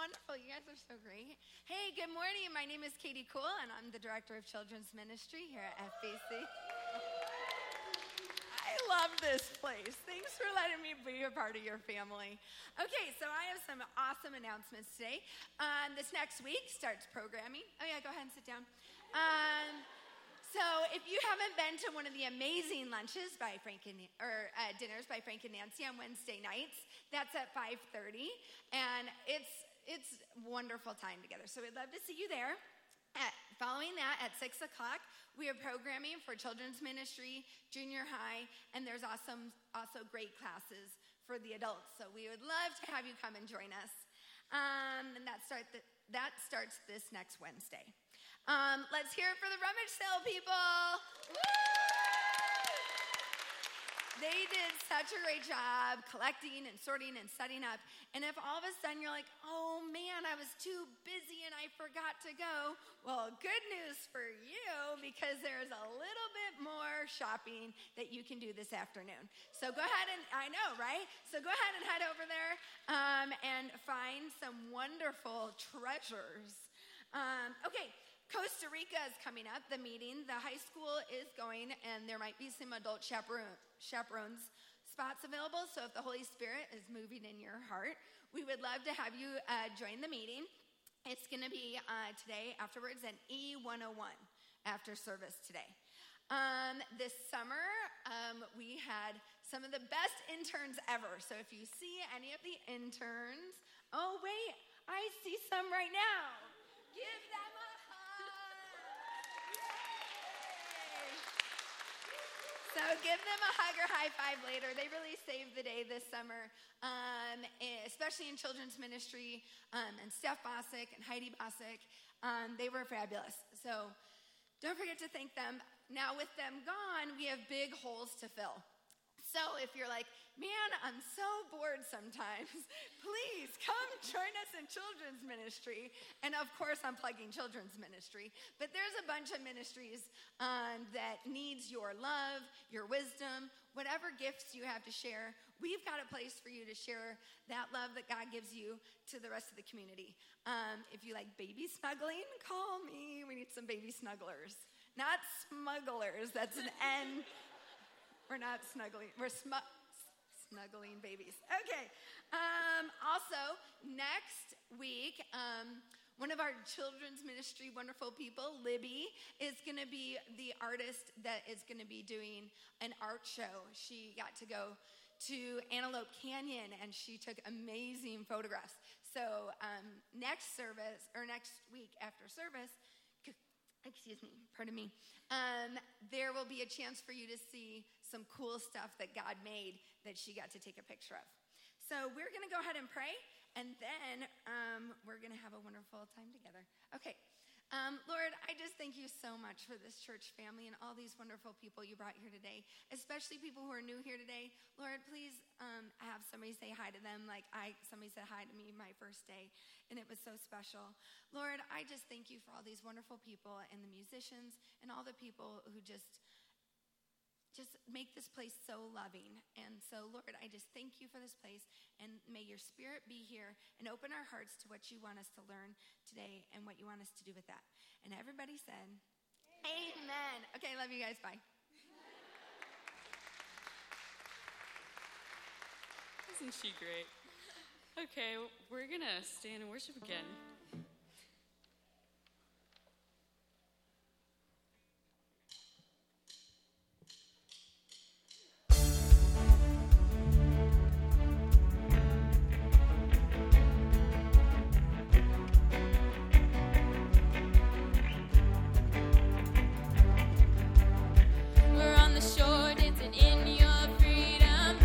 wonderful. You guys are so great. Hey, good morning. My name is Katie Cool, and I'm the Director of Children's Ministry here at FBC. I love this place. Thanks for letting me be a part of your family. Okay, so I have some awesome announcements today. This next week starts programming. Oh, yeah, go ahead and sit down. So if you haven't been to one of the amazing lunches by dinners by Frank and Nancy on Wednesday nights, that's at 5:30, and it's wonderful time together. So we'd love to see you there. Following that, at 6 o'clock, we have programming for children's ministry, junior high, and there's also great classes for the adults. So we would love to have you come and join us. And that starts this next Wednesday. Let's hear it for the rummage sale people. Woo! They did such a great job collecting and sorting and setting up. And if all of a sudden you're like, oh man, I was too busy and I forgot to go, well, good news for you, because there's a little bit more shopping that you can do this afternoon. So go ahead and, I know, right? So go ahead and head over there and find some wonderful treasures. Okay. Costa Rica is coming up, the meeting. The high school is going, and there might be some adult chaperones spots available. So if the Holy Spirit is moving in your heart, we would love to have you join the meeting. It's going to be today afterwards at E101 after service today. This summer, we had some of the best interns ever. So if you see any of the interns, oh, wait, I see some right now. Give them a So give them a hug or high five later. They really saved the day this summer, especially in children's ministry, and Steph Bosick and Heidi Bosick. They were fabulous. So don't forget to thank them. Now with them gone, we have big holes to fill. So if you're like, man, I'm so bored sometimes, please come join us in children's ministry. And of course, I'm plugging children's ministry. But there's a bunch of ministries that needs your love, your wisdom, whatever gifts you have to share. We've got a place for you to share that love that God gives you to the rest of the community. If you like baby snuggling, call me. We need some baby snugglers. Not smugglers. That's an N. We're not snuggling. We're snuggling babies. Okay. Also, next week, one of our children's ministry wonderful people, Libby, is going to be the artist that is going to be doing an art show. She got to go to Antelope Canyon, and she took amazing photographs. So next week after service, there will be a chance for you to see some cool stuff that God made that she got to take a picture of. So we're going to go ahead and pray, and then we're going to have a wonderful time together. Okay. Lord, I just thank you so much for this church family and all these wonderful people you brought here today, especially people who are new here today. Lord, please have somebody say hi to them like somebody said hi to me my first day, and it was so special. Lord, I just thank you for all these wonderful people and the musicians and all the people who just make this place so loving. And so, Lord, I just thank you for this place, and may your Spirit be here and open our hearts to what you want us to learn today and what you want us to do with that. And everybody said, Amen. Okay, love you guys. Bye. Isn't she great? Okay, we're going to stand and worship again.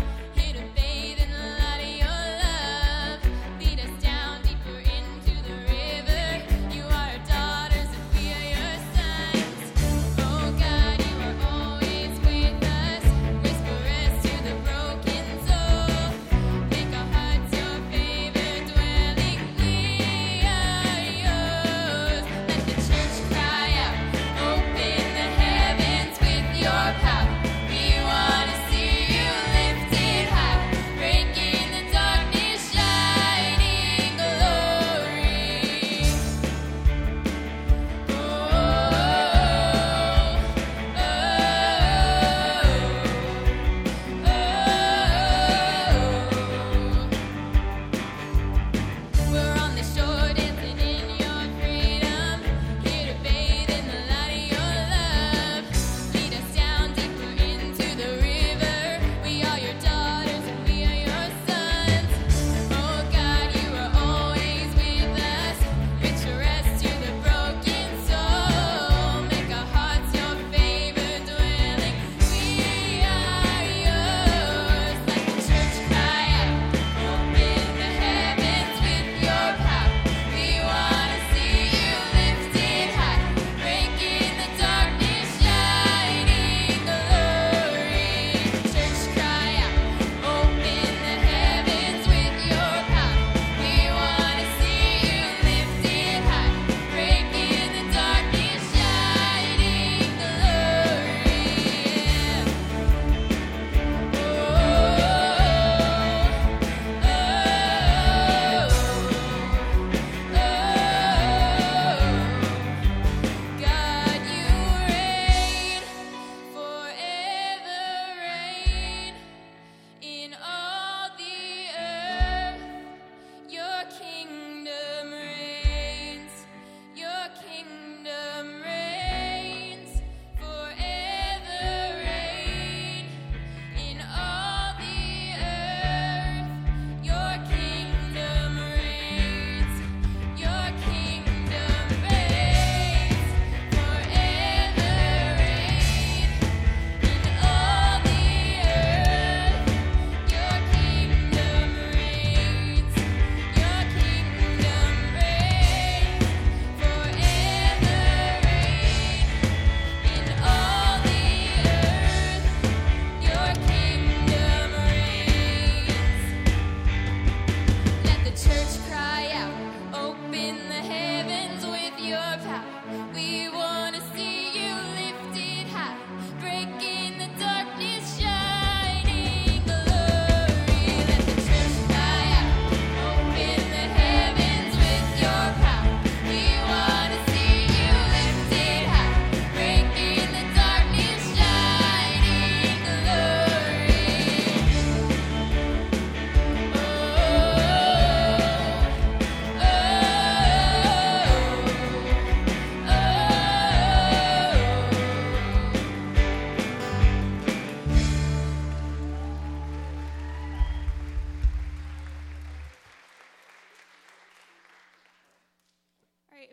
Lead us down deeper into the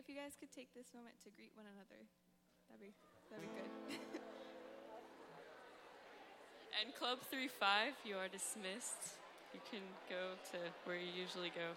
if you guys could take this moment to greet one another, that'd be good. And Club 3-5, you are dismissed. You can go to where you usually go.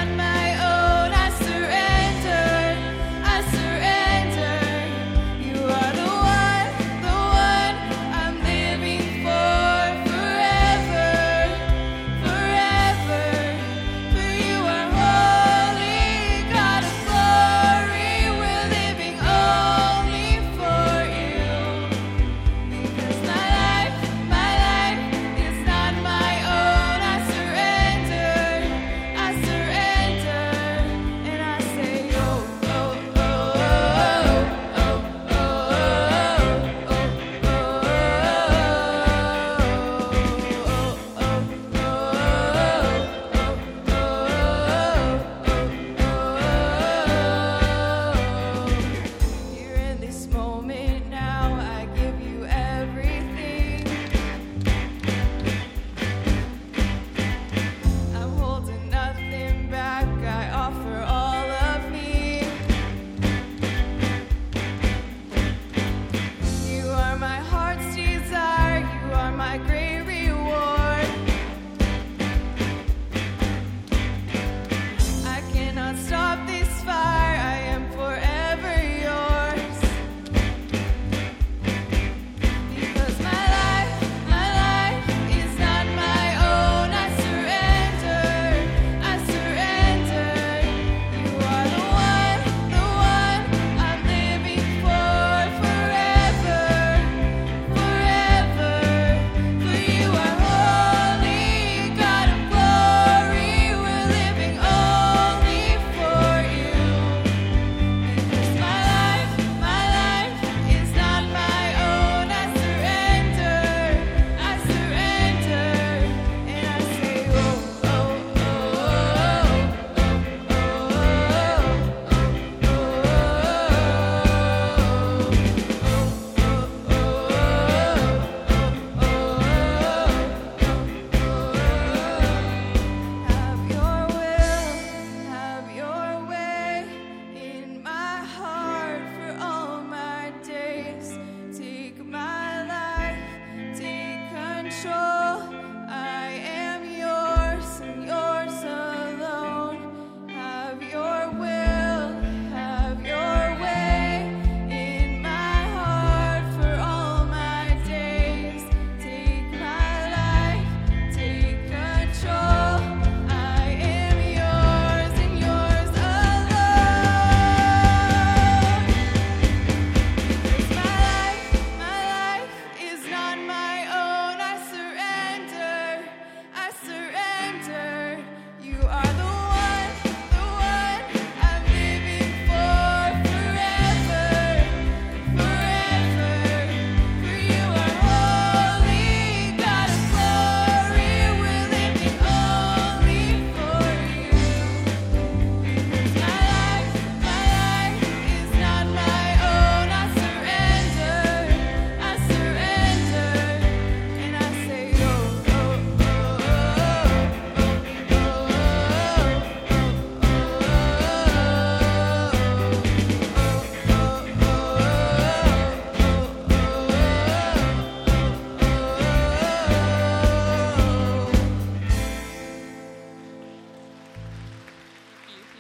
You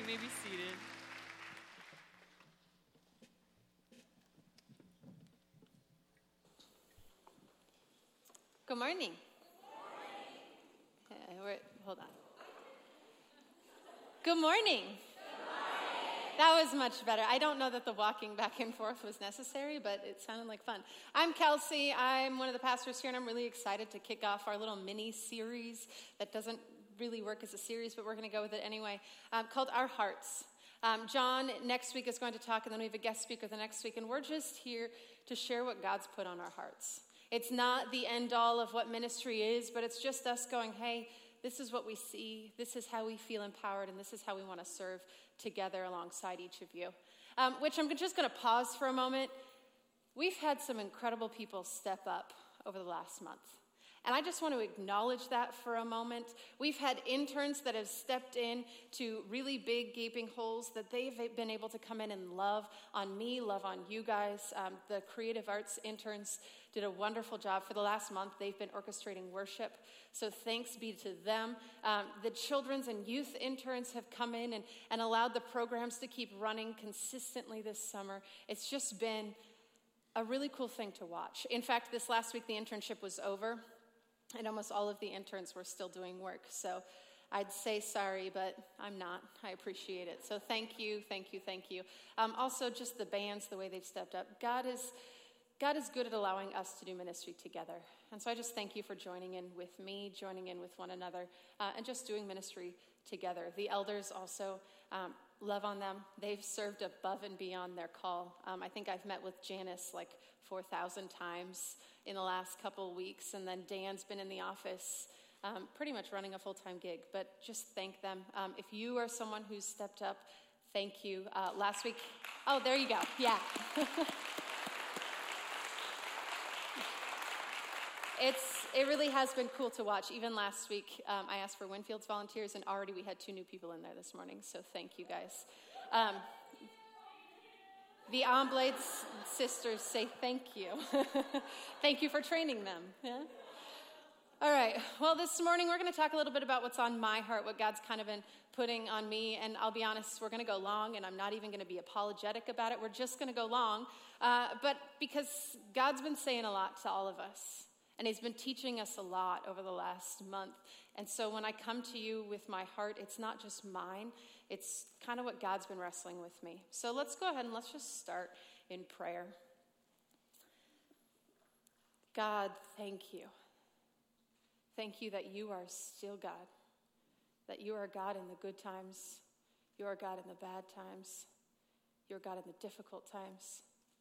You may be seated. Good morning. Hold on. Good morning. That was much better. I don't know that the walking back and forth was necessary, but it sounded like fun. I'm Kelsey. I'm one of the pastors here, and I'm really excited to kick off our little mini-series that doesn't really work as a series, but we're going to go with it anyway, called Our Hearts. John next week is going to talk, and then we have a guest speaker the next week, and we're just here to share what God's put on our hearts. It's not the end-all of what ministry is, but it's just us going, hey, this is what we see, this is how we feel empowered, and this is how we want to serve together alongside each of you. Which I'm just going to pause for a moment. We've had some incredible people step up over the last month. And I just want to acknowledge that for a moment. We've had interns that have stepped in to really big gaping holes that they've been able to come in and love on me, love on you guys. The creative arts interns did a wonderful job. For the last month, they've been orchestrating worship. So thanks be to them. The children's and youth interns have come in and allowed the programs to keep running consistently this summer. It's just been a really cool thing to watch. In fact, this last week, the internship was over. And almost all of the interns were still doing work. So I'd say sorry, but I'm not. I appreciate it. So thank you, thank you, thank you. Also, just the bands, the way they've stepped up. God is good at allowing us to do ministry together. And so I just thank you for joining in with me, joining in with one another, and just doing ministry together. The elders also, love on them. They've served above and beyond their call. I think I've met with Janice like 4,000 times in the last couple of weeks, and then Dan's been in the office pretty much running a full-time gig, but just thank them. If you are someone who's stepped up, thank you. Last week, oh, there you go, yeah. It really has been cool to watch. Even last week, I asked for Winfield's volunteers, and already we had 2 new people in there this morning, so thank you guys. The Omblates sisters say thank you. Thank you for training them. Yeah? All right. Well, this morning we're going to talk a little bit about what's on my heart, what God's kind of been putting on me. And I'll be honest, we're going to go long, and I'm not even going to be apologetic about it. We're just going to go long. But because God's been saying a lot to all of us, and he's been teaching us a lot over the last month. And so when I come to you with my heart, it's not just mine. It's kind of what God's been wrestling with me. So let's go ahead and let's just start in prayer. God, thank you. Thank you that you are still God. That you are God in the good times. You are God in the bad times. You're God in the difficult times.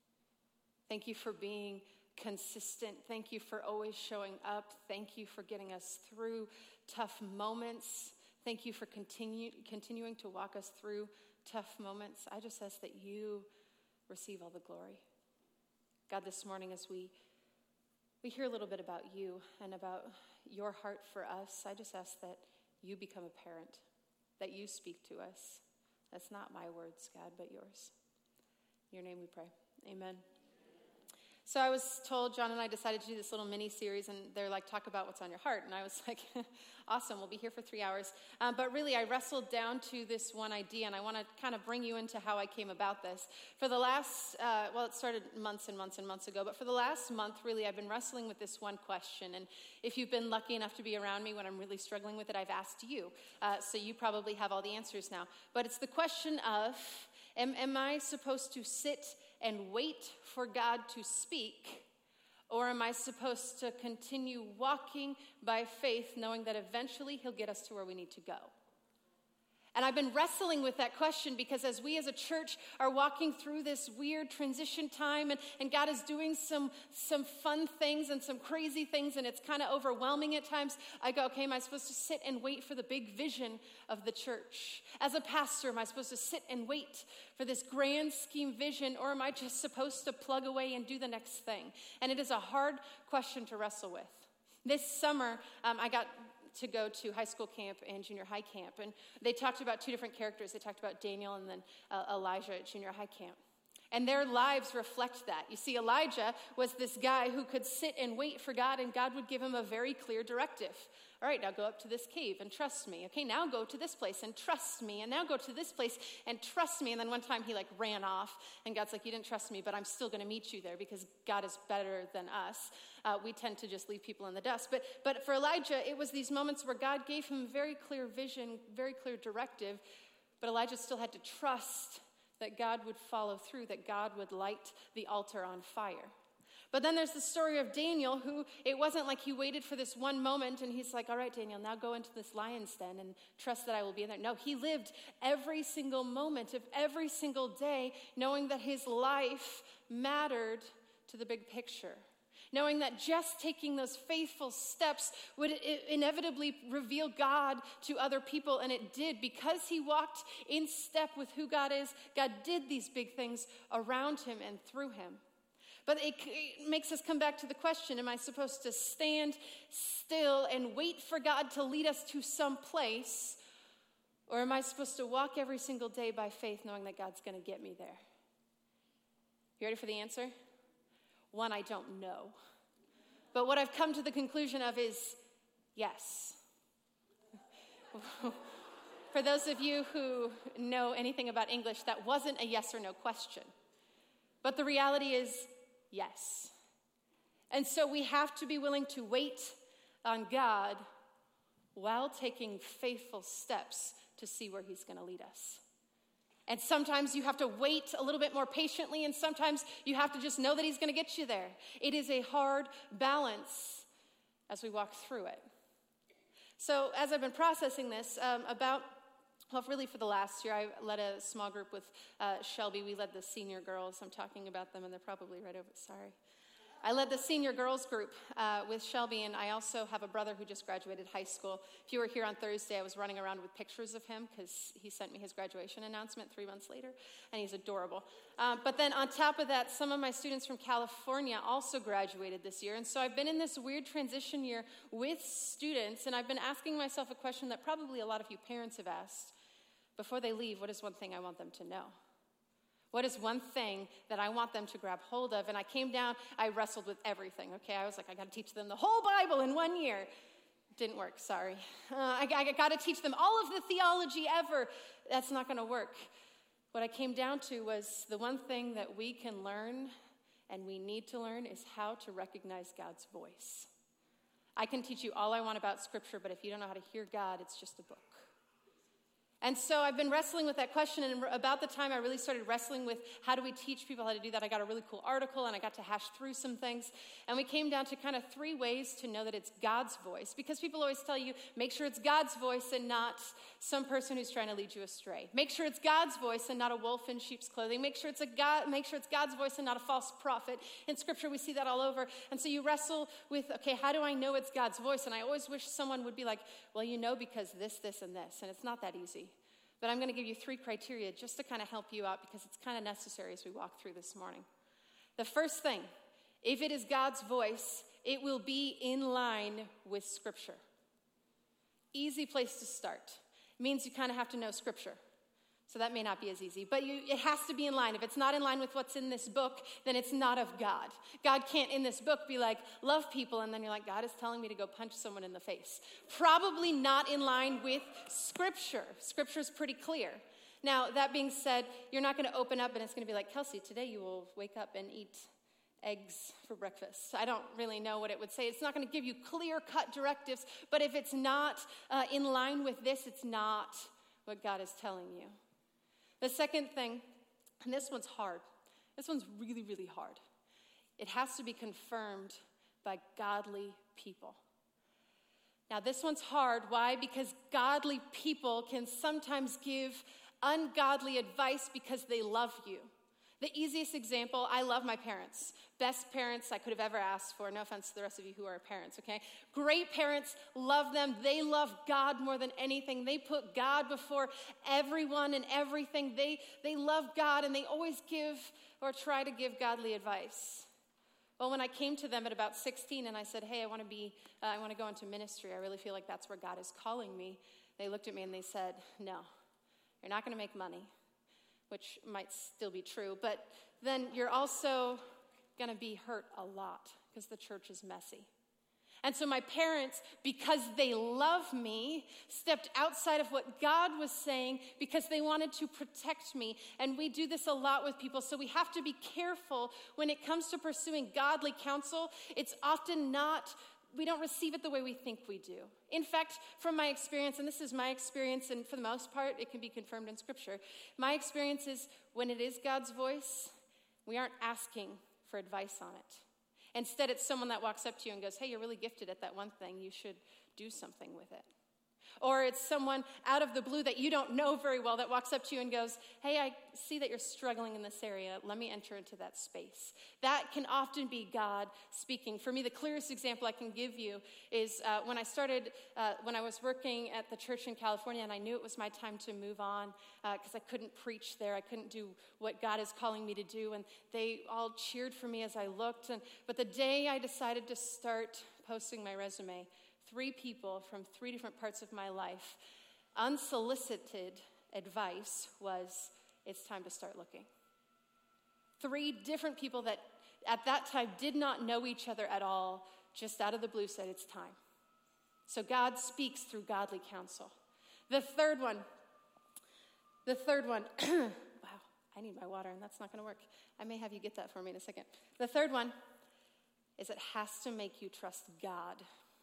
Thank you for being consistent. Thank you for always showing up. Thank you for getting us through tough moments. Thank you for continuing to walk us through tough moments. I just ask that you receive all the glory. God, this morning as we hear a little bit about you and about your heart for us, I just ask that you become apparent, that you speak to us. That's not my words, God, but yours. In your name we pray. Amen. So I was told, John and I decided to do this little mini-series, and they're like, talk about what's on your heart. And I was like, awesome, we'll be here for 3 hours. But really, I wrestled down to this one idea, and I want to kind of bring you into how I came about this. For the last, it started months and months and months ago, but for the last month, really, I've been wrestling with this one question. And if you've been lucky enough to be around me when I'm really struggling with it, I've asked you. So you probably have all the answers now. But it's the question of, am I supposed to sit and wait for God to speak, or am I supposed to continue walking by faith, knowing that eventually he'll get us to where we need to go? And I've been wrestling with that question because as we as a church are walking through this weird transition time and God is doing some fun things and some crazy things, and it's kind of overwhelming at times, I go, okay, am I supposed to sit and wait for the big vision of the church? As a pastor, am I supposed to sit and wait for this grand scheme vision, or am I just supposed to plug away and do the next thing? And it is a hard question to wrestle with. This summer, I got to go to high school camp and junior high camp. And they talked about 2 different characters. They talked about Daniel and then Elijah at junior high camp. And their lives reflect that. You see, Elijah was this guy who could sit and wait for God, and God would give him a very clear directive. All right, now go up to this cave and trust me. Okay, now go to this place and trust me. And now go to this place and trust me. And then one time he ran off, and God's like, you didn't trust me, but I'm still going to meet you there because God is better than us. We tend to just leave people in the dust. But for Elijah, it was these moments where God gave him very clear vision, very clear directive, but Elijah still had to trust that God would follow through, that God would light the altar on fire. But then there's the story of Daniel, who it wasn't like he waited for this one moment and he's like, all right, Daniel, now go into this lion's den and trust that I will be in there. No, he lived every single moment of every single day knowing that his life mattered to the big picture. Knowing that just taking those faithful steps would inevitably reveal God to other people, and it did. Because he walked in step with who God is, God did these big things around him and through him. But it makes us come back to the question, am I supposed to stand still and wait for God to lead us to some place, or am I supposed to walk every single day by faith knowing that God's going to get me there? You ready for the answer? One, I don't know. But what I've come to the conclusion of is yes. For those of you who know anything about English, that wasn't a yes or no question. But the reality is yes. And so we have to be willing to wait on God while taking faithful steps to see where he's going to lead us. And sometimes you have to wait a little bit more patiently, and sometimes you have to just know that he's going to get you there. It is a hard balance as we walk through it. So as I've been processing this, really for the last year, I led a small group with Shelby. We led the senior girls. I'm talking about them, and they're probably right over. Sorry. I led the senior girls group with Shelby, and I also have a brother who just graduated high school. If you were here on Thursday, I was running around with pictures of him because he sent me his graduation announcement 3 months later, and he's adorable. But then on top of that, some of my students from California also graduated this year, and so I've been in this weird transition year with students, and I've been asking myself a question that probably a lot of you parents have asked. Before they leave, what is one thing I want them to know? What is one thing that I want them to grab hold of? And I came down, I wrestled with everything, okay? I was like, I got to teach them the whole Bible in 1 year. Didn't work, sorry. I got to teach them all of the theology ever. That's not going to work. What I came down to was the one thing that we can learn and we need to learn is how to recognize God's voice. I can teach you all I want about Scripture, but if you don't know how to hear God, it's just a book. And so I've been wrestling with that question, and about the time I really started wrestling with how do we teach people how to do that, I got a really cool article, and I got to hash through some things, and we came down to kind of 3 ways to know that it's God's voice, because people always tell you, make sure it's God's voice and not some person who's trying to lead you astray. Make sure it's God's voice and not a wolf in sheep's clothing. Make sure it's God's voice and not a false prophet. In Scripture, we see that all over, and so you wrestle with, okay, how do I know it's God's voice? And I always wish someone would be like, well, you know because this, and this, and it's not that easy. But I'm going to give you 3 criteria just to kind of help you out because it's kind of necessary as we walk through this morning. The first thing, if it is God's voice, it will be in line with Scripture. Easy place to start. It means you kind of have to know Scripture. So that may not be as easy, but it has to be in line. If it's not in line with what's in this book, then it's not of God. God can't in this book be like, love people, and then you're like, God is telling me to go punch someone in the face. Probably not in line with Scripture. Scripture's pretty clear. Now, that being said, you're not going to open up and it's going to be like, Kelsey, today you will wake up and eat eggs for breakfast. I don't really know what it would say. It's not going to give you clear-cut directives, but if it's not in line with this, it's not what God is telling you. The second thing, and this one's hard. This one's really, really hard. It has to be confirmed by godly people. Now, this one's hard. Why? Because godly people can sometimes give ungodly advice because they love you. The easiest example, I love my parents. Best parents I could have ever asked for. No offense to the rest of you who are parents, okay? Great parents, love them. They love God more than anything. They put God before everyone and everything. They love God, and they always give or try to give godly advice. Well, when I came to them at about 16 and I said, hey, I want to go into ministry. I really feel like that's where God is calling me. They looked at me and they said, no, you're not going to make money, which might still be true, but then you're also going to be hurt a lot because the church is messy. And so my parents, because they love me, stepped outside of what God was saying because they wanted to protect me. And we do this a lot with people, so we have to be careful when it comes to pursuing godly counsel. It's often not, we don't receive it the way we think we do. In fact, from my experience, and this is my experience, and for the most part, it can be confirmed in Scripture, my experience is when it is God's voice, we aren't asking for advice on it. Instead, it's someone that walks up to you and goes, hey, you're really gifted at that one thing. You should do something with it. Or it's someone out of the blue that you don't know very well that walks up to you and goes, hey, I see that you're struggling in this area. Let me enter into that space. That can often be God speaking. For me, the clearest example I can give you is when I was working at the church in California, and I knew it was my time to move on because I couldn't preach there. I couldn't do what God is calling me to do. And they all cheered for me as I looked. But the day I decided to start posting my resume, 3 people from 3 different parts of my life, unsolicited advice was, it's time to start looking. 3 different people that at that time did not know each other at all, just out of the blue said, it's time. So God speaks through godly counsel. The third one, wow, I need my water and that's not going to work. I may have you get that for me in a second. The third one is it has to make you trust God.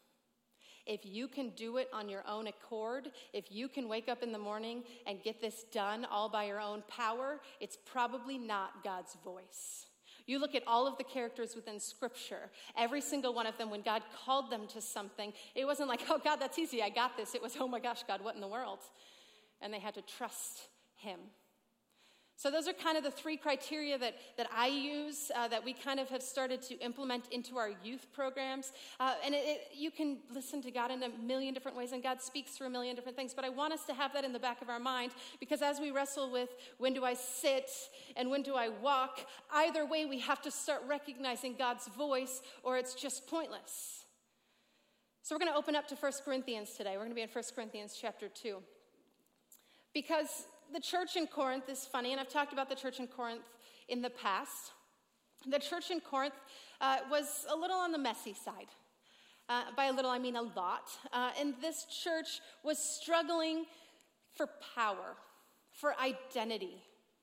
If you can do it on your own accord, if you can wake up in the morning and get this done all by your own power, it's probably not God's voice. You look at all of the characters within Scripture, every single one of them, when God called them to something, it wasn't like, oh, God, that's easy, I got this. It was, oh my gosh, God, what in the world? And they had to trust him. So those are kind of the 3 criteria that I use, that we kind of have started to implement into our youth programs. And you can listen to God in a million different ways, and God speaks through a million different things. But I want us to have that in the back of our mind, because as we wrestle with when do I sit and when do I walk, either way we have to start recognizing God's voice, or it's just pointless. So we're going to open up to 1 Corinthians today. We're going to be in 1 Corinthians chapter 2. Because the church in Corinth is funny, and I've talked about the church in Corinth in the past. The church in Corinth was a little on the messy side. By a little, I mean a lot. And this church was struggling for power, for identity,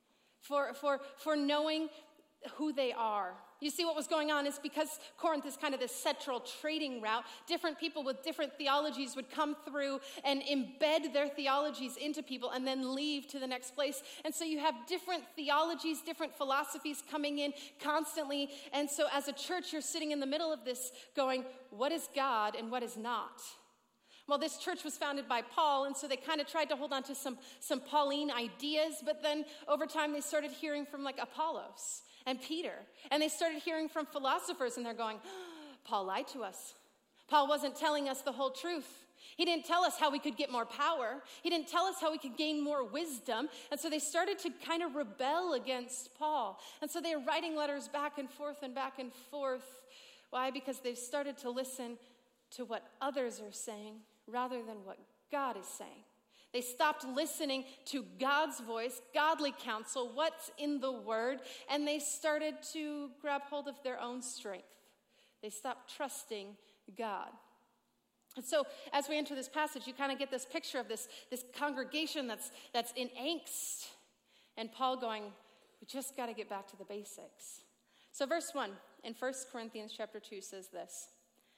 for knowing who they are. You see, what was going on is because Corinth is kind of this central trading route, different people with different theologies would come through and embed their theologies into people and then leave to the next place. And so you have different theologies, different philosophies coming in constantly. And so as a church, you're sitting in the middle of this going, what is God and what is not? Well, this church was founded by Paul, and so they kind of tried to hold on to some Pauline ideas, but then over time they started hearing from like Apollos and Peter. And they started hearing from philosophers, and they're going, Paul lied to us. Paul wasn't telling us the whole truth. He didn't tell us how we could get more power. He didn't tell us how we could gain more wisdom. And so they started to kind of rebel against Paul. And so they're writing letters back and forth and back and forth. Why? Because they've started to listen to what others are saying rather than what God is saying. They stopped listening to God's voice, godly counsel, what's in the Word, and they started to grab hold of their own strength. They stopped trusting God. And so as we enter this passage, you kind of get this picture of this congregation that's in angst. And Paul going, we just got to get back to the basics. So verse 1 in 1 Corinthians chapter 2 says this.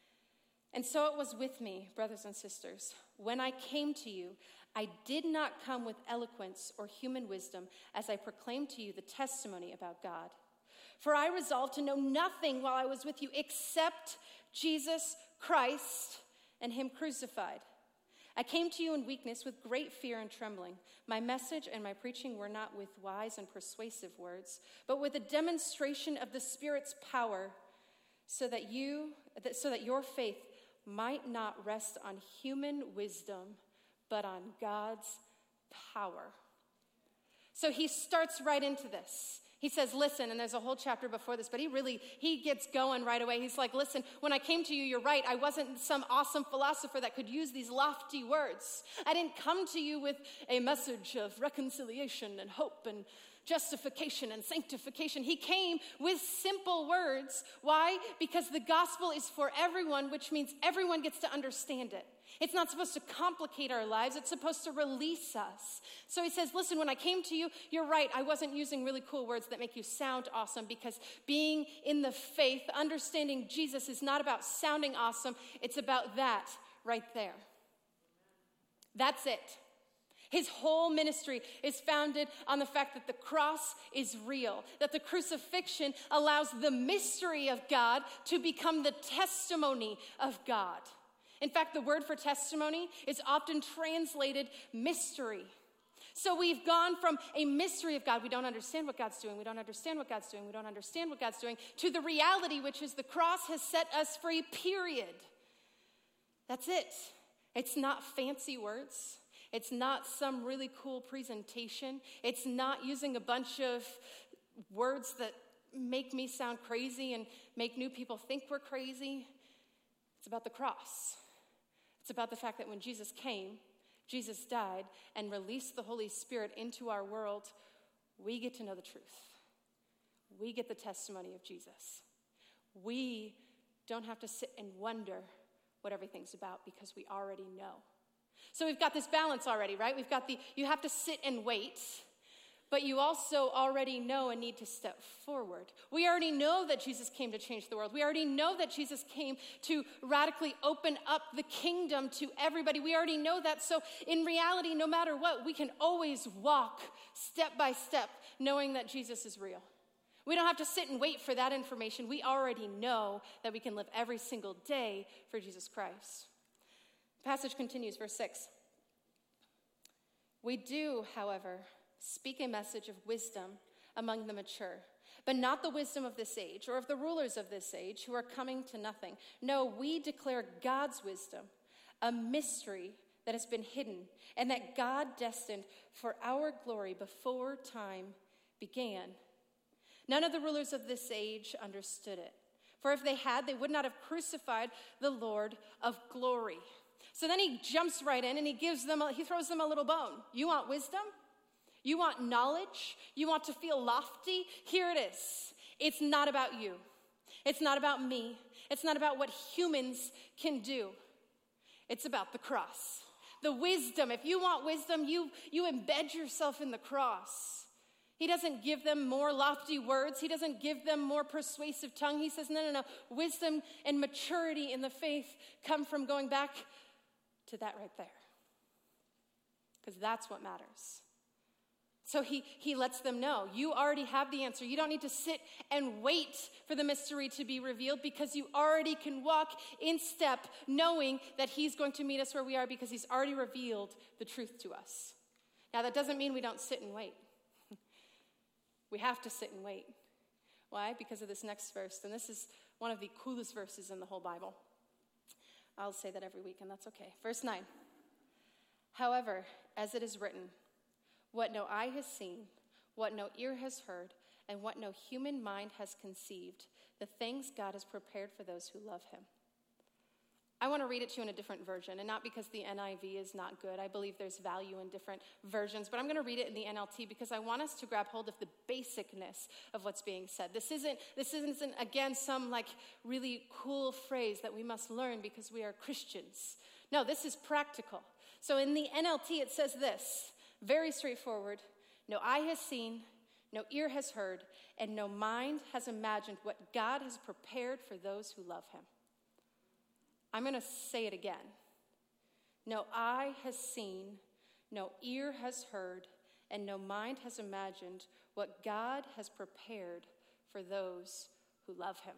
And so it was with me, brothers and sisters. When I came to you, I did not come with eloquence or human wisdom as I proclaimed to you the testimony about God. For I resolved to know nothing while I was with you except Jesus Christ and him crucified. I came to you in weakness with great fear and trembling. My message and my preaching were not with wise and persuasive words, but with a demonstration of the Spirit's power, so that your faith might not rest on human wisdom, but on God's power. So he starts right into this. He says, listen, and there's a whole chapter before this, but he gets going right away. He's like, listen, when I came to you, you're right. I wasn't some awesome philosopher that could use these lofty words. I didn't come to you with a message of reconciliation and hope and justification and sanctification. He came with simple words. Why? Because the gospel is for everyone, which means everyone gets to understand it. It's not supposed to complicate our lives. It's supposed to release us. So he says, listen, when I came to you, you're right. I wasn't using really cool words that make you sound awesome, because being in the faith, understanding Jesus is not about sounding awesome. It's about that right there. That's it. His whole ministry is founded on the fact that the cross is real, that the crucifixion allows the mystery of God to become the testimony of God. In fact, the word for testimony is often translated mystery. So we've gone from a mystery of God, we don't understand what God's doing, we don't understand what God's doing, we don't understand what God's doing, to the reality, which is the cross has set us free, period. That's it. It's not fancy words. It's not some really cool presentation. It's not using a bunch of words that make me sound crazy and make new people think we're crazy. It's about the cross. It's about the fact that when Jesus came, Jesus died and released the Holy Spirit into our world, we get to know the truth. We get the testimony of Jesus. We don't have to sit and wonder what everything's about, because we already know. So we've got this balance already, right? We've got you have to sit and wait, but you also already know and need to step forward. We already know that Jesus came to change the world. We already know that Jesus came to radically open up the kingdom to everybody. We already know that. So in reality, no matter what, we can always walk step by step knowing that Jesus is real. We don't have to sit and wait for that information. We already know that we can live every single day for Jesus Christ. The passage continues, verse 6. We do, however, speak a message of wisdom among the mature, but not the wisdom of this age or of the rulers of this age who are coming to nothing. No, we declare God's wisdom, a mystery that has been hidden and that God destined for our glory before time began. None of the rulers of this age understood it, for if they had, they would not have crucified the Lord of glory. So then he jumps right in and he throws them a little bone. You want wisdom? You want knowledge? You want to feel lofty? Here it is. It's not about you. It's not about me. It's not about what humans can do. It's about the cross. The wisdom. If you want wisdom, you embed yourself in the cross. He doesn't give them more lofty words. He doesn't give them more persuasive tongue. He says, no. Wisdom and maturity in the faith come from going back to that right there. Because that's what matters. So he lets them know, you already have the answer. You don't need to sit and wait for the mystery to be revealed, because you already can walk in step knowing that he's going to meet us where we are, because he's already revealed the truth to us. Now, that doesn't mean we don't sit and wait. We have to sit and wait. Why? Because of this next verse. And this is one of the coolest verses in the whole Bible. I'll say that every week, and that's okay. Verse 9. However, as it is written, what no eye has seen, what no ear has heard, and what no human mind has conceived, the things God has prepared for those who love him. I want to read it to you in a different version, and not because the NIV is not good. I believe there's value in different versions, but I'm going to read it in the NLT because I want us to grab hold of the basicness of what's being said. This isn't again some like really cool phrase that we must learn because we are Christians. No, this is practical. So in the NLT it says this, very straightforward: no eye has seen, no ear has heard, and no mind has imagined what God has prepared for those who love him. I'm going to say it again. No eye has seen, no ear has heard, and no mind has imagined what God has prepared for those who love him.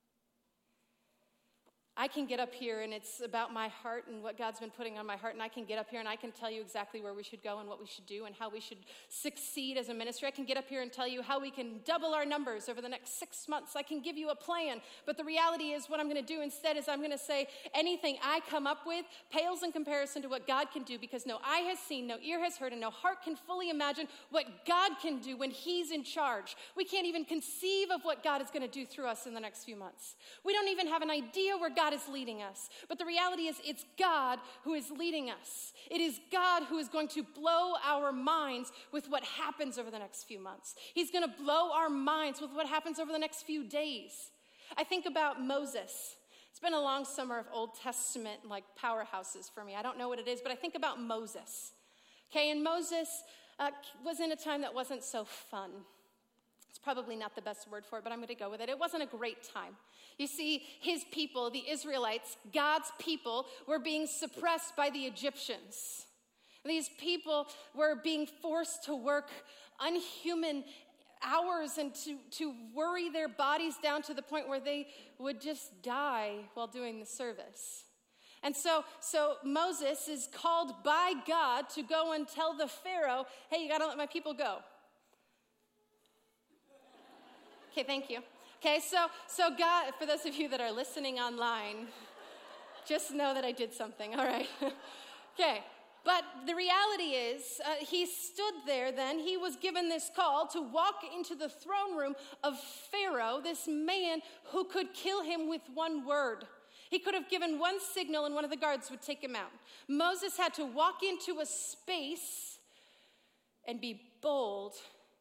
I can get up here and it's about my heart and what God's been putting on my heart, and I can get up here and I can tell you exactly where we should go and what we should do and how we should succeed as a ministry. I can get up here and tell you how we can double our numbers over the next 6 months. I can give you a plan, but the reality is what I'm going to do instead is I'm going to say anything I come up with pales in comparison to what God can do, because no eye has seen, no ear has heard, and no heart can fully imagine what God can do when he's in charge. We can't even conceive of what God is going to do through us in the next few months. We don't even have an idea where God God is leading us. But the reality is it's God who is leading us. It is God who is going to blow our minds with what happens over the next few months. He's going to blow our minds with what happens over the next few days. I think about Moses. It's been a long summer of Old Testament like powerhouses for me. I don't know what it is, but I think about Moses. Okay, and Moses was in a time that wasn't so fun. It's probably not the best word for it, but I'm going to go with it. It wasn't a great time. You see, his people, the Israelites, God's people, were being suppressed by the Egyptians. These people were being forced to work unhuman hours and to worry their bodies down to the point where they would just die while doing the service. And so Moses is called by God to go and tell the Pharaoh, hey, you got to let my people go. Okay, thank you. Okay, so God, for those of you that are listening online, just know that I did something, all right? Okay, but the reality is, he stood there then, he was given this call to walk into the throne room of Pharaoh, this man who could kill him with one word. He could have given one signal and one of the guards would take him out. Moses had to walk into a space and be bold,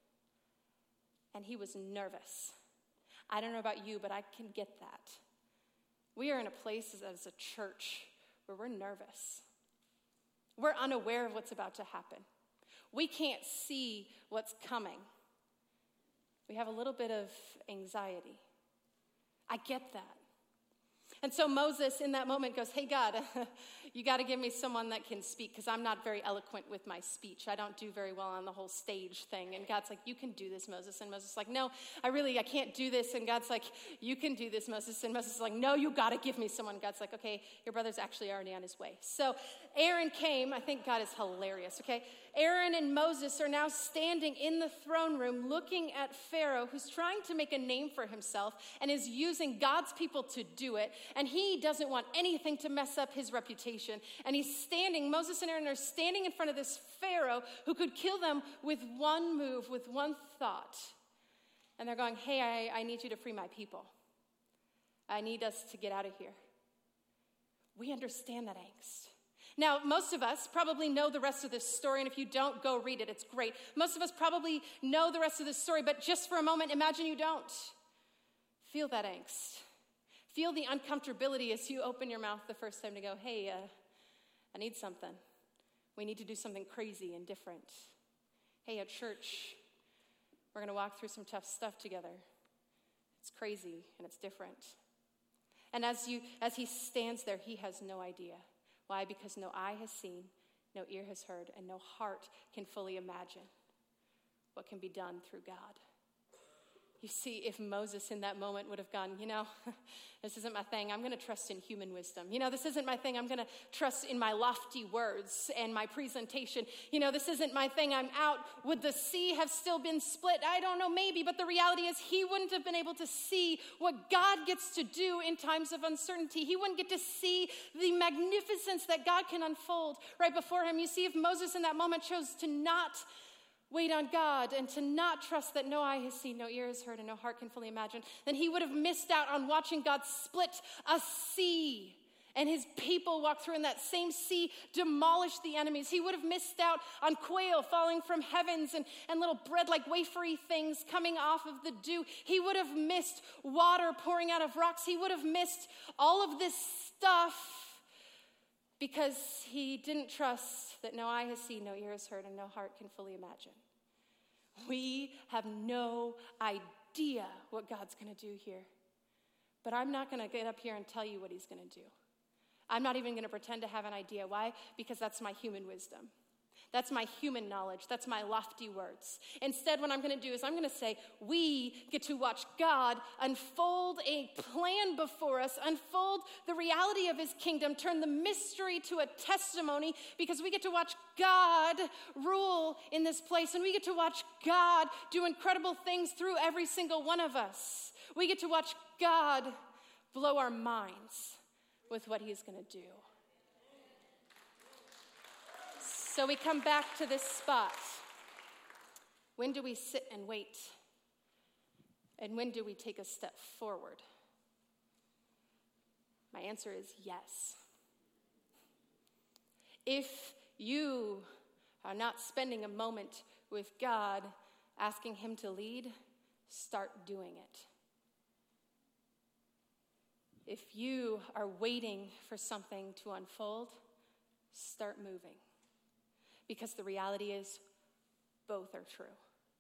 and he was nervous. I don't know about you, but I can get that. We are in a place as a church where we're nervous. We're unaware of what's about to happen. We can't see what's coming. We have a little bit of anxiety. I get that. And so Moses in that moment goes, hey, God, you got to give me someone that can speak because I'm not very eloquent with my speech. I don't do very well on the whole stage thing. And God's like, you can do this, Moses. And Moses is like, no, I can't do this. And God's like, you can do this, Moses. And Moses is like, no, you got to give me someone. God's like, okay, your brother's actually already on his way. So Aaron came. I think God is hilarious, okay? Aaron and Moses are now standing in the throne room looking at Pharaoh, who's trying to make a name for himself and is using God's people to do it. And he doesn't want anything to mess up his reputation. And Moses and Aaron are standing in front of this Pharaoh who could kill them with one move, with one thought. And they're going, hey, I need you to free my people. I need us to get out of here. We understand that angst. Now, most of us probably know the rest of this story, and if you don't, go read it. It's great. Most of us probably know the rest of this story, but just for a moment, imagine you don't. Feel that angst. Feel the uncomfortability as you open your mouth the first time to go, hey, I need something. We need to do something crazy and different. Hey, at church, we're going to walk through some tough stuff together. It's crazy and it's different. And as he stands there, he has no idea. Why? Because no eye has seen, no ear has heard, and no heart can fully imagine what can be done through God. You see, if Moses in that moment would have gone, this isn't my thing. I'm going to trust in human wisdom. This isn't my thing. I'm going to trust in my lofty words and my presentation. This isn't my thing. I'm out. Would the sea have still been split? I don't know, maybe. But the reality is he wouldn't have been able to see what God gets to do in times of uncertainty. He wouldn't get to see the magnificence that God can unfold right before him. You see, if Moses in that moment chose to not wait on God and to not trust that no eye has seen, no ear has heard, and no heart can fully imagine, then he would have missed out on watching God split a sea and his people walk through in that same sea, demolish the enemies. He would have missed out on quail falling from heavens and little bread like wafery things coming off of the dew. He would have missed water pouring out of rocks. He would have missed all of this stuff because he didn't trust that no eye has seen, no ear has heard, and no heart can fully imagine. We have no idea what God's going to do here. But I'm not going to get up here and tell you what he's going to do. I'm not even going to pretend to have an idea. Why? Because that's my human wisdom. That's my human knowledge. That's my lofty words. Instead, what I'm going to do is I'm going to say, we get to watch God unfold a plan before us, unfold the reality of his kingdom, turn the mystery to a testimony, because we get to watch God rule in this place, and we get to watch God do incredible things through every single one of us. We get to watch God blow our minds with what he's going to do. So we come back to this spot. When do we sit and wait? And when do we take a step forward? My answer is yes. If you are not spending a moment with God, asking him to lead, start doing it. If you are waiting for something to unfold, start moving. Because the reality is, both are true.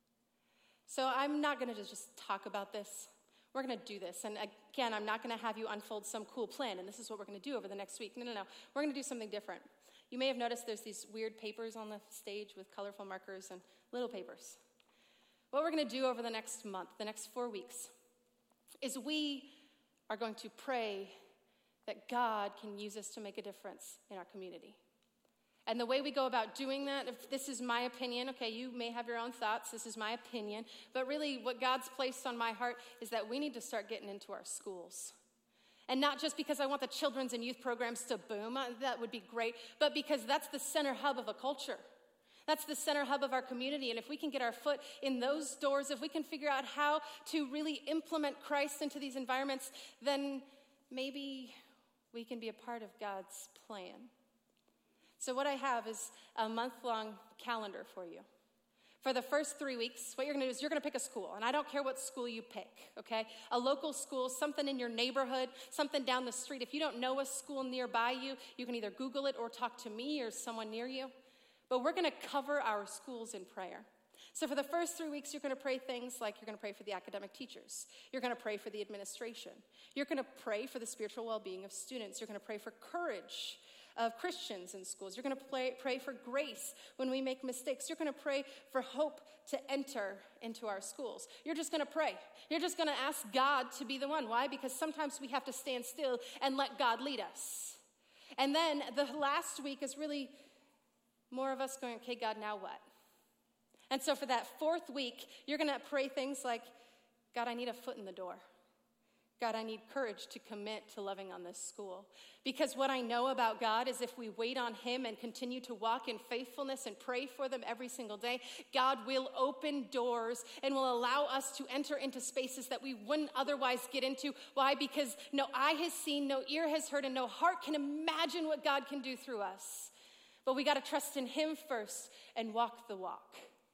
So I'm not going to just talk about this. We're going to do this. And again, I'm not going to have you unfold some cool plan, and this is what we're going to do over the next week. No. We're going to do something different. You may have noticed there's these weird papers on the stage with colorful markers and little papers. What we're going to do over the next month, the next 4 weeks, is we are going to pray that God can use us to make a difference in our community. And the way we go about doing that, if this is my opinion, okay, you may have your own thoughts, this is my opinion, but really what God's placed on my heart is that we need to start getting into our schools. And not just because I want the children's and youth programs to boom, that would be great, but because that's the center hub of a culture. That's the center hub of our community. And if we can get our foot in those doors, if we can figure out how to really implement Christ into these environments, then maybe we can be a part of God's plan. So what I have is a month-long calendar for you. For the first 3 weeks, what you're going to do is you're going to pick a school. And I don't care what school you pick, okay? A local school, something in your neighborhood, something down the street. If you don't know a school nearby you, you can either Google it or talk to me or someone near you. But we're going to cover our schools in prayer. So for the first 3 weeks, you're going to pray things like you're going to pray for the academic teachers. You're going to pray for the administration. You're going to pray for the spiritual well-being of students. You're going to pray for courage of Christians in schools. You're going to pray for grace when we make mistakes. You're going to pray for hope to enter into our schools. You're just going to pray. You're just going to ask God to be the one. Why? Because sometimes we have to stand still and let God lead us. And then the last week is really more of us going, okay, God, now what? And so for that fourth week, you're going to pray things like, God, I need a foot in the door. God, I need courage to commit to loving on this school. Because what I know about God is if we wait on him and continue to walk in faithfulness and pray for them every single day, God will open doors and will allow us to enter into spaces that we wouldn't otherwise get into. Why? Because no eye has seen, no ear has heard, and no heart can imagine what God can do through us. But we got to trust in him first and walk the walk.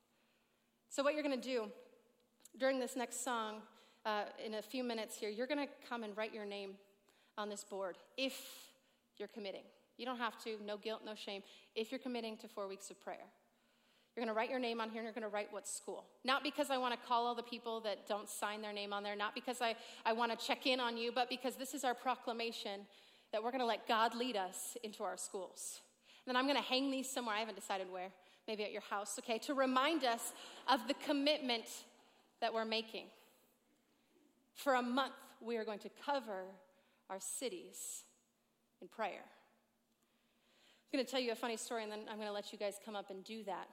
So what you're going to do during this next song, in a few minutes here, you're going to come and write your name on this board if you're committing. You don't have to, no guilt, no shame. If you're committing to 4 weeks of prayer, you're going to write your name on here and you're going to write what school. Not because I want to call all the people that don't sign their name on there, not because I want to check in on you, but because this is our proclamation that we're going to let God lead us into our schools. And then I'm going to hang these somewhere. I haven't decided where. Maybe at your house, okay, to remind us of the commitment that we're making. For a month, we are going to cover our cities in prayer. I'm going to tell you a funny story, and then I'm going to let you guys come up and do that.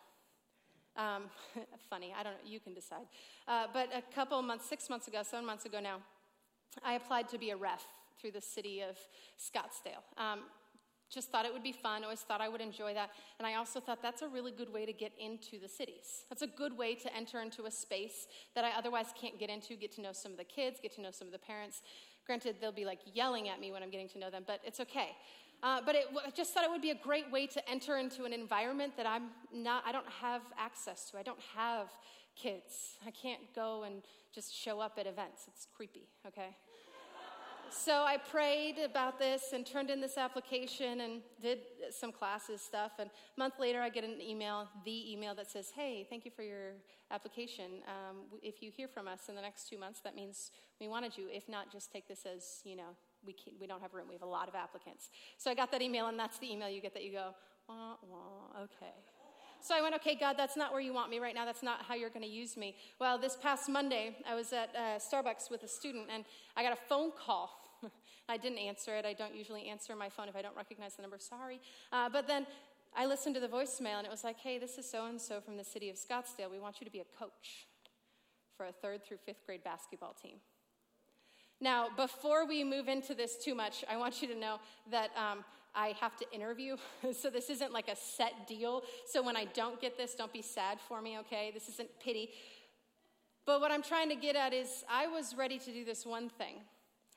Funny, I don't know, you can decide. But a couple months, 6 months ago, 7 months ago now, I applied to be a ref through the city of Scottsdale. Just thought it would be fun, always thought I would enjoy that. And I also thought that's a really good way to get into the cities. That's a good way to enter into a space that I otherwise can't get into, get to know some of the kids, get to know some of the parents. Granted, they'll be like yelling at me when I'm getting to know them, but it's okay. I just thought it would be a great way to enter into an environment that I don't have access to. I don't have kids. I can't go and just show up at events. It's creepy, okay? So I prayed about this and turned in this application and did some classes stuff. And a month later, I get an email, the email that says, hey, thank you for your application. If you hear from us in the next 2 months, that means we wanted you. If not, just take this as, we don't have room. We have a lot of applicants. So I got that email, and that's the email you get that you go, wah, wah, okay. So I went, okay, God, that's not where you want me right now. That's not how you're going to use me. Well, this past Monday, I was at Starbucks with a student, and I got a phone call. I didn't answer it. I don't usually answer my phone if I don't recognize the number. Sorry. But then I listened to the voicemail, and it was like, hey, this is so-and-so from the city of Scottsdale. We want you to be a coach for a 3rd through 5th grade basketball team. Now, before we move into this too much, I want you to know that I have to interview. So this isn't like a set deal. So when I don't get this, don't be sad for me, okay? This isn't pity. But what I'm trying to get at is I was ready to do this one thing.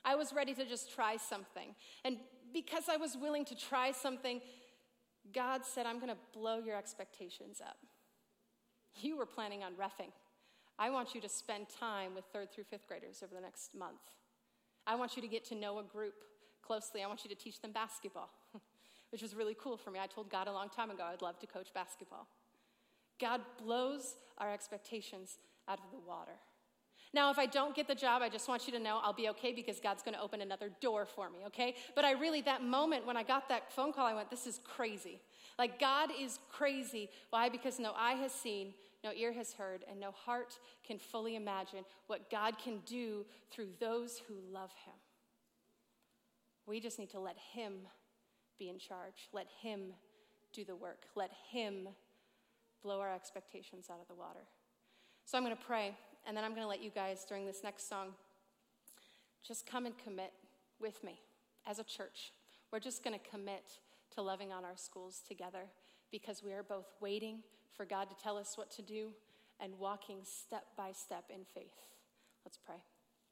I was ready to just try something. And because I was willing to try something, God said, I'm going to blow your expectations up. You were planning on reffing. I want you to spend time with 3rd through 5th graders over the next month. I want you to get to know a group closely. I want you to teach them basketball, which was really cool for me. I told God a long time ago I'd love to coach basketball. God blows our expectations out of the water. Now, if I don't get the job, I just want you to know I'll be okay because God's going to open another door for me, okay? But that moment when I got that phone call, I went, this is crazy. Like, God is crazy. Why? Because no eye has seen, no ear has heard, and no heart can fully imagine what God can do through those who love him. We just need to let him be in charge. Let him do the work. Let him blow our expectations out of the water. So I'm going to pray, and then I'm going to let you guys, during this next song, just come and commit with me as a church. We're just going to commit to loving on our schools together because we are both waiting for God to tell us what to do and walking step by step in faith. Let's pray.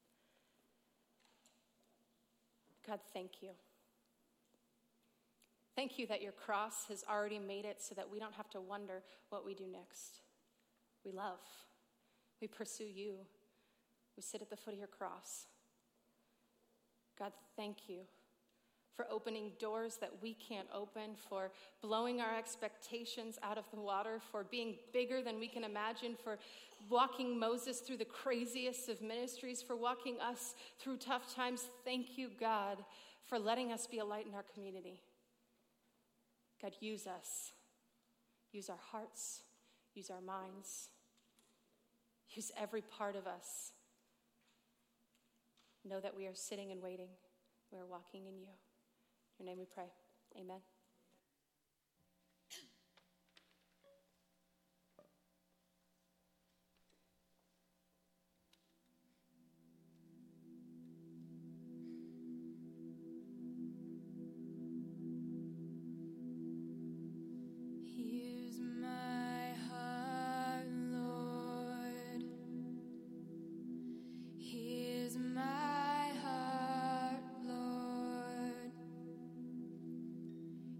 God, thank you. Thank you that your cross has already made it so that we don't have to wonder what we do next. We love. We pursue you. We sit at the foot of your cross. God, thank you for opening doors that we can't open, for blowing our expectations out of the water, for being bigger than we can imagine, for walking Moses through the craziest of ministries, for walking us through tough times. Thank you, God, for letting us be a light in our community. God, use us. Use our hearts. Use our minds. Use every part of us. Know that we are sitting and waiting. We are walking in you. In your name we pray. Amen. Here's my heart, Lord. Here's my heart, Lord.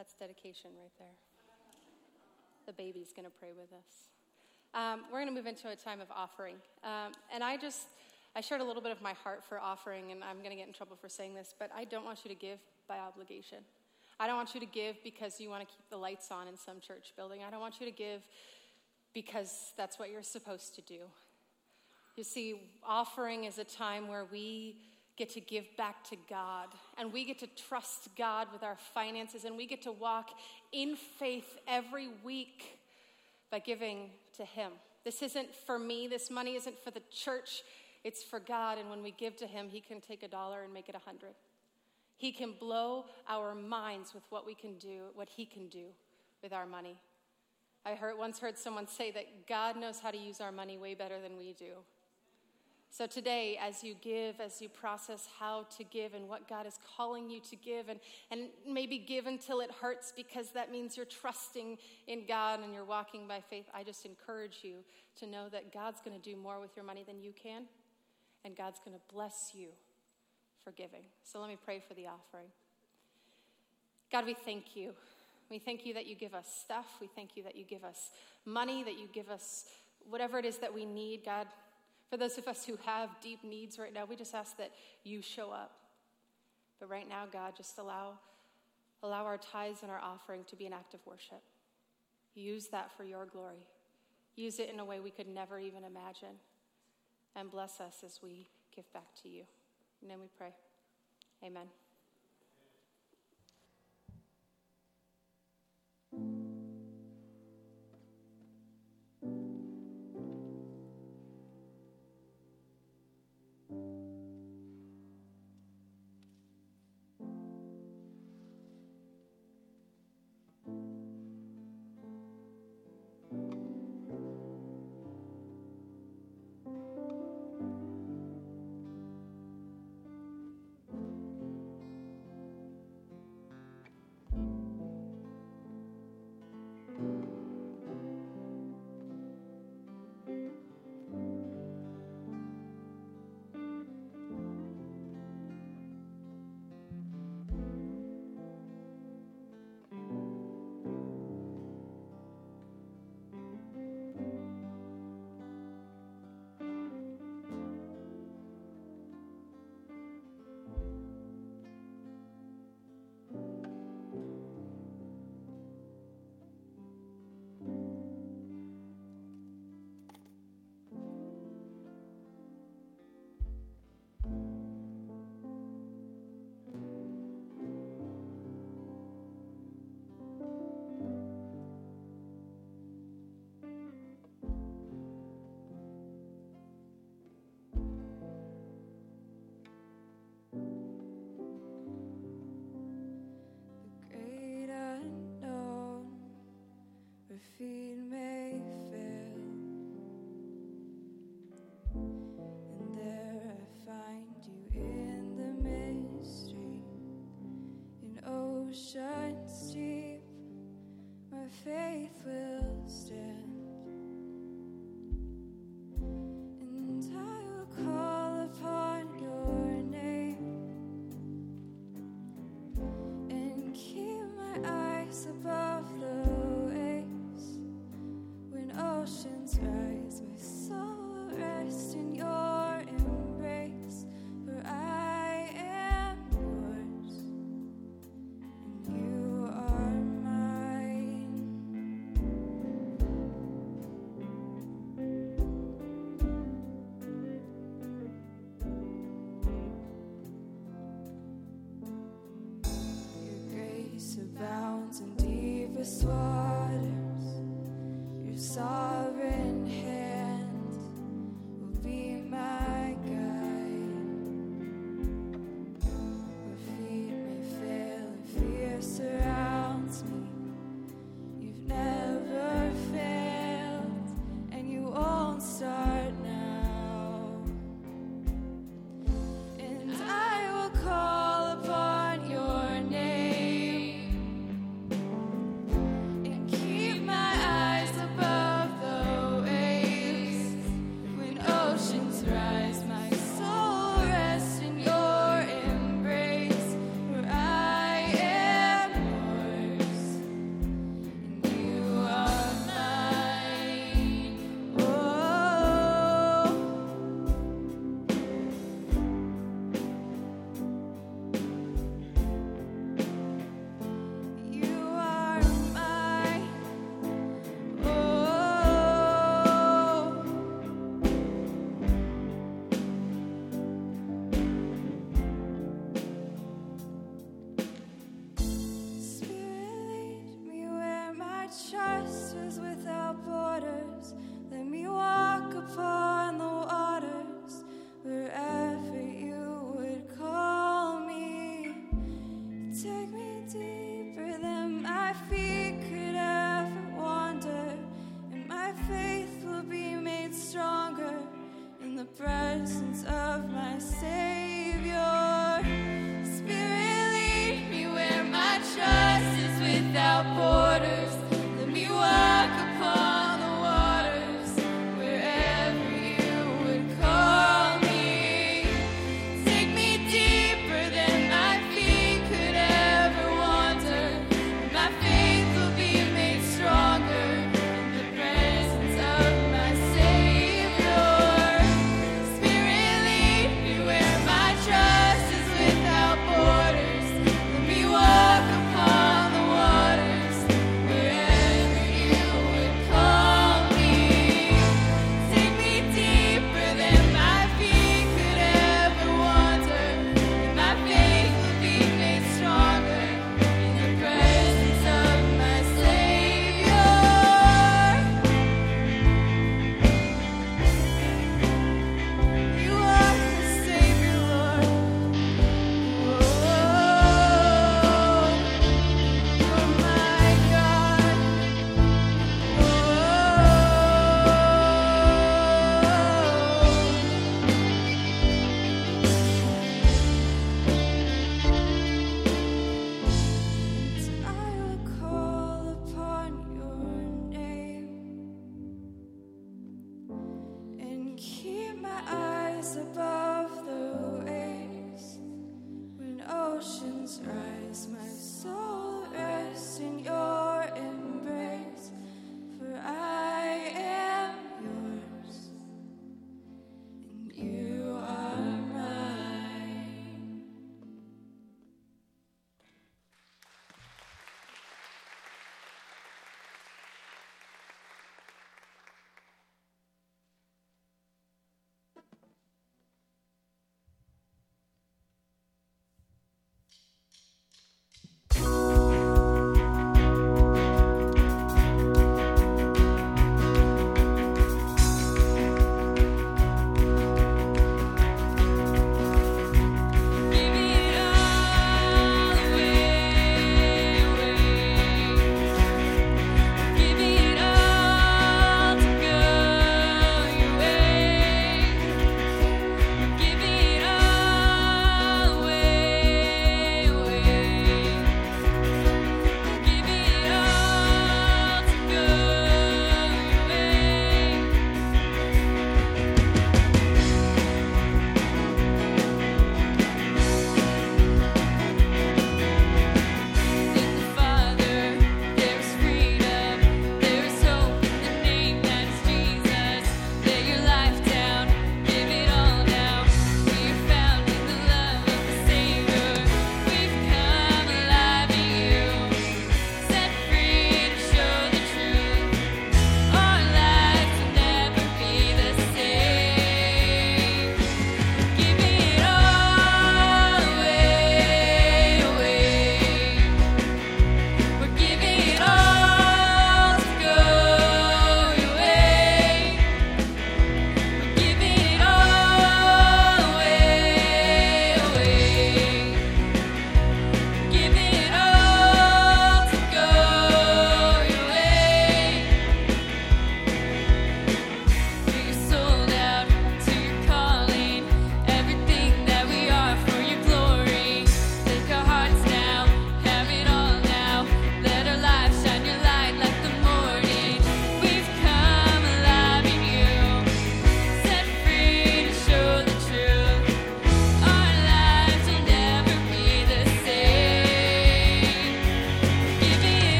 That's dedication right there. The baby's going to pray with us. We're going to move into a time of offering. And I shared a little bit of my heart for offering, and I'm going to get in trouble for saying this, but I don't want you to give by obligation. I don't want you to give because you want to keep the lights on in some church building. I don't want you to give because that's what you're supposed to do. You see, offering is a time where we get to give back to God, and we get to trust God with our finances, and we get to walk in faith every week by giving to Him. This isn't for me. This money isn't for the church. It's for God, and when we give to Him, He can take $1 and make it 100. He can blow our minds with what we can do, what He can do with our money. I once heard someone say that God knows how to use our money way better than we do. So today, as you give, as you process how to give and what God is calling you to give, and maybe give until it hurts because that means you're trusting in God and you're walking by faith, I just encourage you to know that God's going to do more with your money than you can, and God's going to bless you for giving. So let me pray for the offering. God, we thank you. We thank you that you give us stuff. We thank you that you give us money, that you give us whatever it is that we need, God. For those of us who have deep needs right now, we just ask that you show up. But right now, God, just allow our tithes and our offering to be an act of worship. Use that for your glory. Use it in a way we could never even imagine. And bless us as we give back to you. And then we pray. Amen. Feet may fail, and there I find you in the mystery. In oceans deep, my faith will stand, and I will call upon your name and keep my eyes above the oceans rise, my soul will rest in your embrace, for I am yours, and you are mine. Your grace abounds in deepest waters. Your sovereign hand will be my guide. Where feet may fail and fear surrounds me, you've never failed, and you won't start now. And I will call upon your name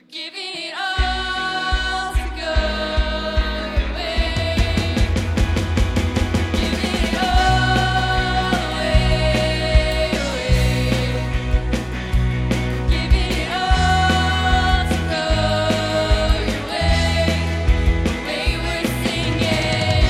Giving it all to go your way. Giving it all away, away. Giving it all to go your way. The way we're singing.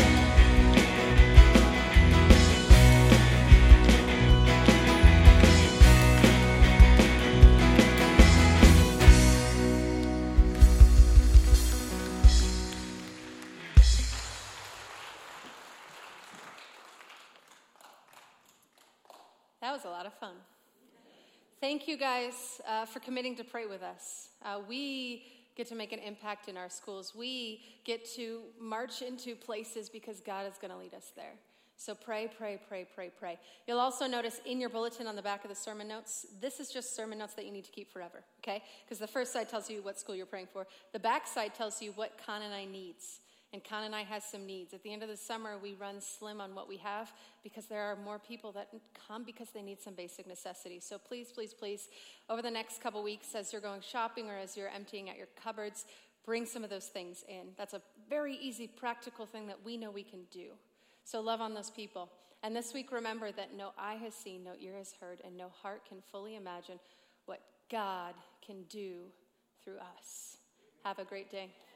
That was a lot of fun. Thank you guys for committing to pray with us. We get to make an impact in our schools. We get to march into places because God is going to lead us there. So pray, pray, pray, pray, pray. You'll also notice in your bulletin on the back of the sermon notes, this is just sermon notes that you need to keep forever, okay? Because the first side tells you what school you're praying for. The back side tells you what Conanai needs. And Conanai has some needs. At the end of the summer, we run slim on what we have because there are more people that come because they need some basic necessities. So please, please, please, over the next couple weeks, as you're going shopping or as you're emptying out your cupboards, bring some of those things in. That's a very easy, practical thing that we know we can do. So love on those people. And this week, remember that no eye has seen, no ear has heard, and no heart can fully imagine what God can do through us. Have a great day.